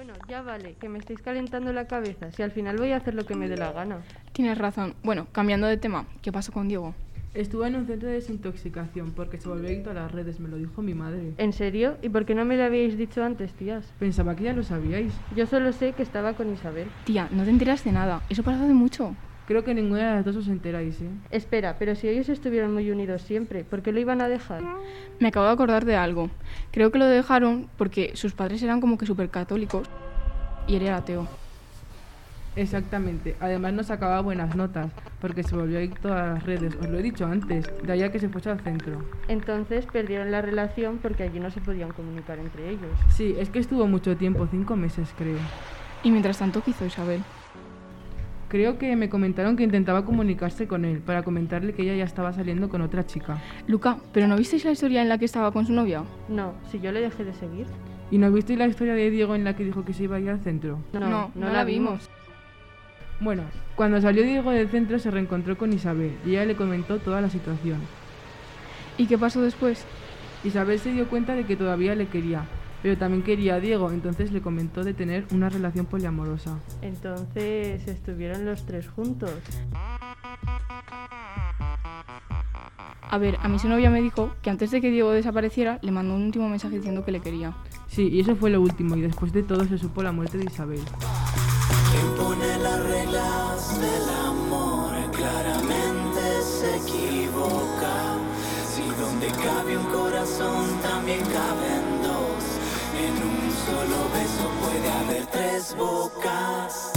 Bueno, ya vale, que me estáis calentando la cabeza. Si al final voy a hacer lo que me dé la gana. Tienes razón. Bueno, cambiando de tema, ¿qué pasó con Diego? Estuvo en un centro de desintoxicación porque se volvió adicto a las redes, me lo dijo mi madre. ¿En serio? ¿Y por qué no me lo habíais dicho antes, tías? Pensaba que ya lo sabíais. Yo solo sé que estaba con Isabel. Tía, no te enteras de nada. Eso pasó hace mucho. Creo que ninguna de las dos os enteráis, ¿eh? Espera, pero si ellos estuvieron muy unidos siempre, ¿por qué lo iban a dejar? Me acabo de acordar de algo. Creo que lo dejaron porque sus padres eran como que súper católicos y él era ateo. Exactamente. Además no sacaba buenas notas porque se volvió adicto a las redes. Os lo he dicho antes, de allá que se fuese al centro. Entonces perdieron la relación porque allí no se podían comunicar entre ellos. Sí, es que estuvo mucho tiempo, 5 meses creo. Y mientras tanto, ¿qué hizo Isabel? Creo que me comentaron que intentaba comunicarse con él para comentarle que ella ya estaba saliendo con otra chica. Luca, ¿pero no visteis la historia en la que estaba con su novia? No, si yo le dejé de seguir. ¿Y no visteis la historia de Diego en la que dijo que se iba a ir al centro? No la vimos. Bueno, cuando salió Diego del centro se reencontró con Isabel y ella le comentó toda la situación. ¿Y qué pasó después? Isabel se dio cuenta de que todavía le quería, pero también quería a Diego, entonces le comentó de tener una relación poliamorosa. Entonces estuvieron los tres juntos. A ver, a mí su novia me dijo que antes de que Diego desapareciera le mandó un último mensaje diciendo que le quería. Sí, y eso fue lo último, y después de todo se supo la muerte de Isabel. Impone las reglas del amor, claramente se equivoca. Si donde cabe un corazón también caben dos, en un solo beso puede haber tres bocas.